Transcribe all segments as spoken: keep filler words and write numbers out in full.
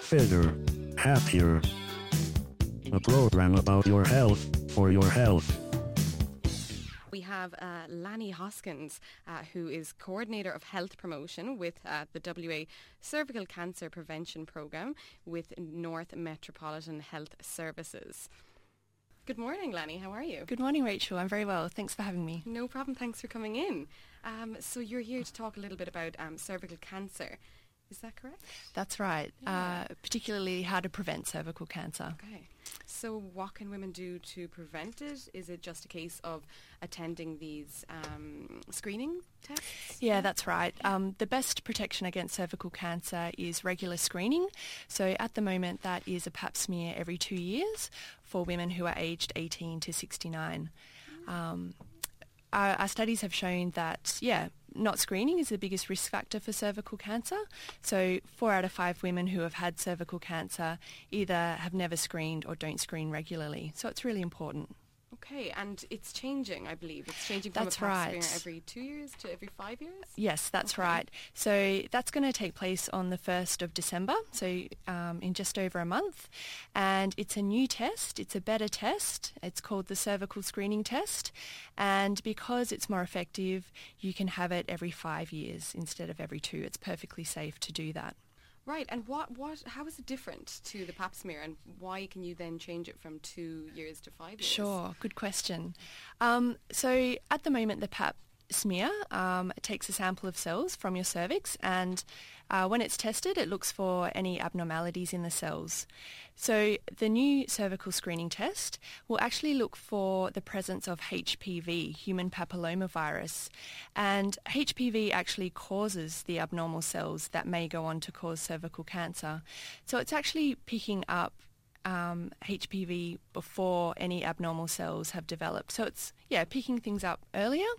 fitter, happier. A program about your health for your health. We have uh, Lanny Hoskins, uh, who is Coordinator of Health Promotion with uh, the W A Cervical Cancer Prevention Programme with North Metropolitan Health Services. Good morning, Lanny. How are you? Good morning, Rachel. I'm very well. Thanks for having me. No problem. Thanks for coming in. Um, so you're here to talk a little bit about um, cervical cancer. Is that correct? That's right, yeah. uh, particularly how to prevent cervical cancer. Okay. So what can women do to prevent it? Is it just a case of attending these um, screening tests? Yeah, that's right. Um, the best protection against cervical cancer is regular screening. So at the moment, that is a pap smear every two years for women who are aged eighteen to sixty-nine. Um, our, our studies have shown that, yeah, not screening is the biggest risk factor for cervical cancer. So four out of five women who have had cervical cancer either have never screened or don't screen regularly. So it's really important. Okay, and it's changing, I believe. It's changing from that's a pap right. smear every two years to every five years? Yes, that's okay. right. So that's going to take place on the first of December, so um, in just over a month. And it's a new test. It's a better test. It's called the cervical screening test. And because it's more effective, you can have it every five years instead of every two. It's perfectly safe to do that. Right, and what, what, how is it different to the pap smear, and why can you then change it from two years to five years? Sure, good question. Um, so at the moment, the pap smear um, takes a sample of cells from your cervix, and uh, when it's tested, it looks for any abnormalities in the cells. So the new cervical screening test will actually look for the presence of H P V, human papillomavirus, and H P V actually causes the abnormal cells that may go on to cause cervical cancer. So it's actually picking up Um, H P V before any abnormal cells have developed. So it's, yeah, picking things up earlier,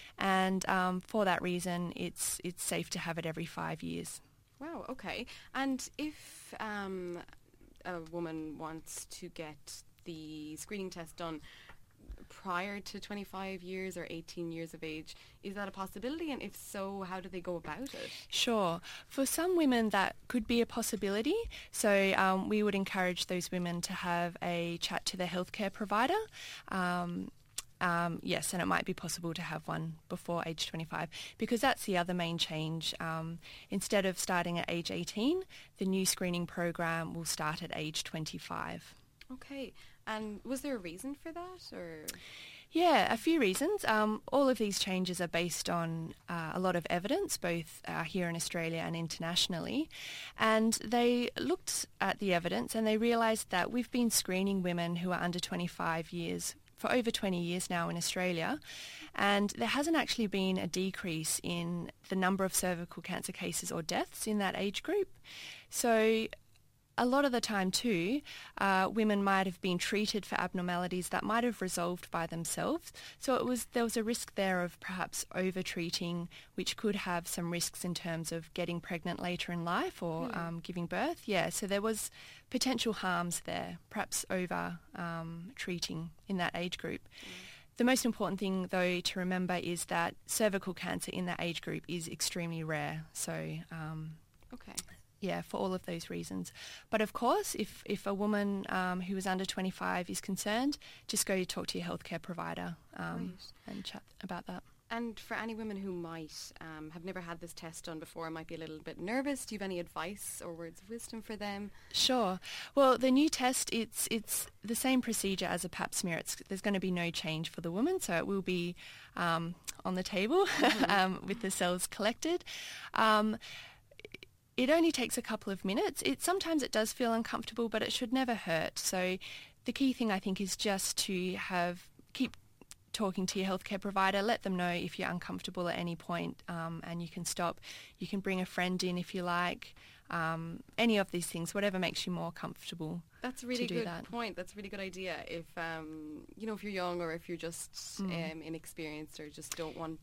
and um, for that reason it's it's safe to have it every five years. Wow, okay. And if um, a woman wants to get the screening test done prior to twenty-five years or eighteen years of age, is that a possibility? And if so, how do they go about it? Sure. For some women that could be a possibility. So um, we would encourage those women to have a chat to their healthcare provider. Um, Um, yes, and it might be possible to have one before age twenty-five, because that's the other main change. Um, instead of starting at age eighteen, the new screening program will start at age twenty-five. Okay, and was there a reason for that, or...? Yeah, a few reasons. Um, all of these changes are based on uh, a lot of evidence, both uh, here in Australia and internationally. And they looked at the evidence and they realised that we've been screening women who are under twenty-five years for over twenty years now in Australia, and there hasn't actually been a decrease in the number of cervical cancer cases or deaths in that age group. So a lot of the time too, uh, women might have been treated for abnormalities that might have resolved by themselves. So it was there was a risk there of perhaps over-treating, which could have some risks in terms of getting pregnant later in life or mm. um, giving birth. Yeah, so there was potential harms there, perhaps over-treating um, in that age group. Mm. The most important thing, though, to remember is that cervical cancer in that age group is extremely rare. So, um, okay. Yeah, for all of those reasons. But of course, if, if a woman um, who is under twenty-five is concerned, just go talk to your healthcare provider um, right. and chat about that. And for any women who might um, have never had this test done before, might be a little bit nervous, do you have any advice or words of wisdom for them? Sure. Well, the new test, it's it's the same procedure as a pap smear. It's, there's going to be no change for the woman, so it will be um, on the table mm-hmm. um, with the cells collected. Um, It only takes a couple of minutes. It sometimes it does feel uncomfortable, but it should never hurt. So the key thing, I think, is just to have keep talking to your healthcare provider. Let them know if you're uncomfortable at any point, um, and you can stop. You can bring a friend in if you like. Um, any of these things, whatever makes you more comfortable. That's a really to do good that. point. That's a really good idea. If um, you know, if you're young or if you're just mm. um, inexperienced or just don't want,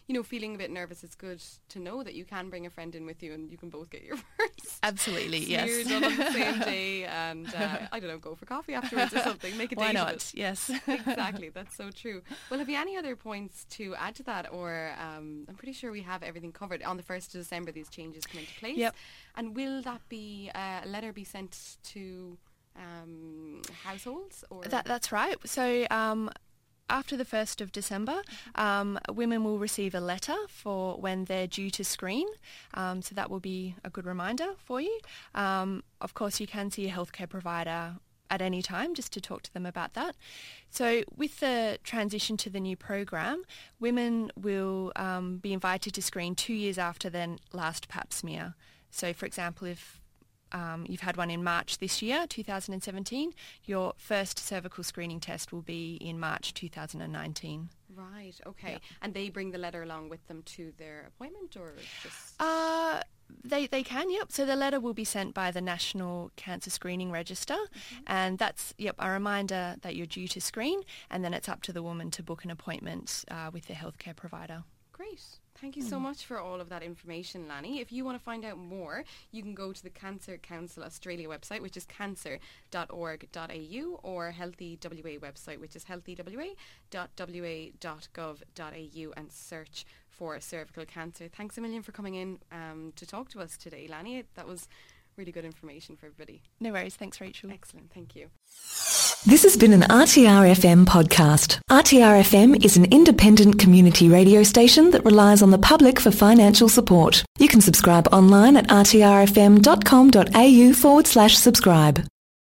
you know, feeling a bit nervous, it's good to know that you can bring a friend in with you and you can both get your first Absolutely, smears yes. on the same day, and uh, I don't know, go for coffee afterwards or something. Make a Why date not? of it. Yes. Exactly, that's so true. Well, have you any other points to add to that, or um, I'm pretty sure we have everything covered. On the first of December, these changes come into place. Yep. And will that be uh, a letter be sent to um, households? Or That, that's right. So um, after the first of December, um, women will receive a letter for when they're due to screen. Um, so that will be a good reminder for you. Um, of course, you can see a healthcare provider at any time just to talk to them about that. So with the transition to the new program, women will um, be invited to screen two years after their last pap smear. So for example, if um, you've had one in March this year, two thousand seventeen, your first cervical screening test will be in March two thousand nineteen. Right, okay. Yep. And they bring the letter along with them to their appointment, or just... Uh, they they can, yep. So the letter will be sent by the National Cancer Screening Register, mm-hmm. and that's, yep, a reminder that you're due to screen, and then it's up to the woman to book an appointment uh, with their healthcare provider. Great. Thank you so much for all of that information, Lanny. If you want to find out more, you can go to the Cancer Council Australia website, which is cancer dot org dot a u, or Healthy W A website, which is healthy w a dot w a dot gov dot a u, and search for cervical cancer. Thanks a million for coming in um, to talk to us today, Lanny. That was really good information for everybody. No worries. Thanks, Rachel. Excellent. Thank you. This has been an R T R F M podcast. R T R F M is an independent community radio station that relies on the public for financial support. You can subscribe online at r t r f m dot com dot a u forward slash subscribe.